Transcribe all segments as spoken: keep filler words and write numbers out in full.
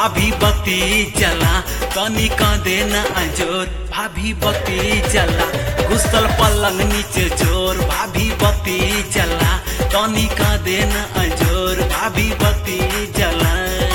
भाभी बत्ती जला तनी का देना जोर भाभी बत्ती जला घुसल पलंग नीचे जोर भाभी बत्ती जला तनी का देना जोर भाभी बत्ती जला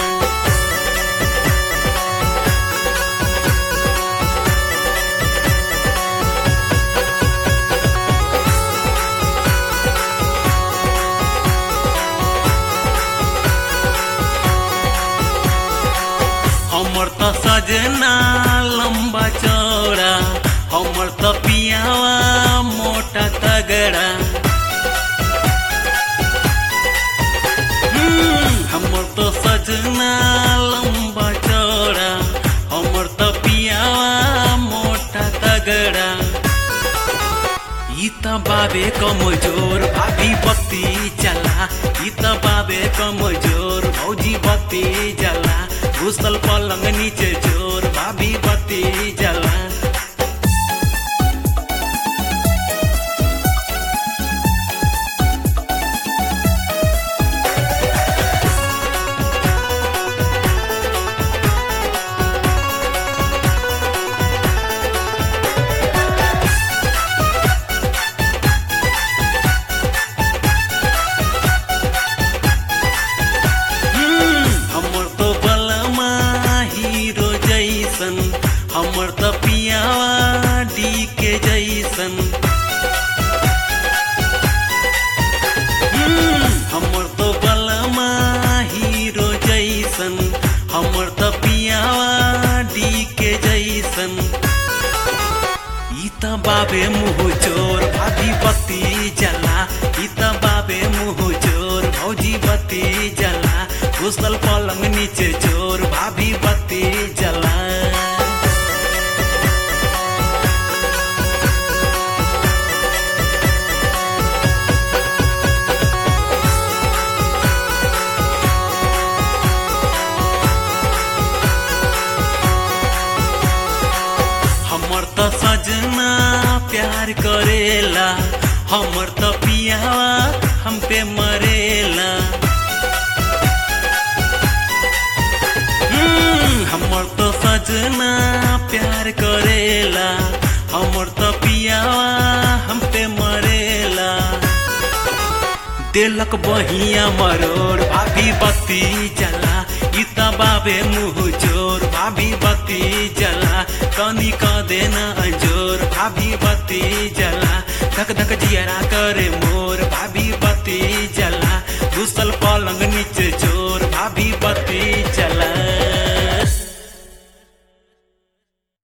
हमर तो सजना लंबा चौड़ा हमर तो पियावा मोटा तगड़ा हमर तो सजना लंबा चौड़ा हमर तो पियावा मोटा तगड़ा इता बाबे कमजोर भाभी बत्ती जला इता बाबे कमजोर भौजी बत्ती जला घुसल पलंग नीचे जोर भाभी बत्ती जला हमर तो पियावा डी के जैसन हमर तो बलमा हीरो जैसन हमर तो पियावा डी के जैसन इता बाबे मुँह चोर भाभी बत्ती जला इता बाबे मुँह चोर भौजी बत्ती जला घुसल पलंग नीचे चोर भाभी बत्ती जला हमर तो सजना प्यार करेला हमर तो पियावा हम पे मरेला हमर तो सजना प्यार करेला हमर तो पियावा हम पे मरेला दिलक बहिया मरोड़ भाभी बत्ती जला इता बाबे मुँह जोर भाभी बत्ती जला तनी का देना जोर भाभी बत्ती जला धक धक जियरा करे मोर भाभी बत्ती जला घुसल पलंग नीचे जोर भाभी बत्ती जला।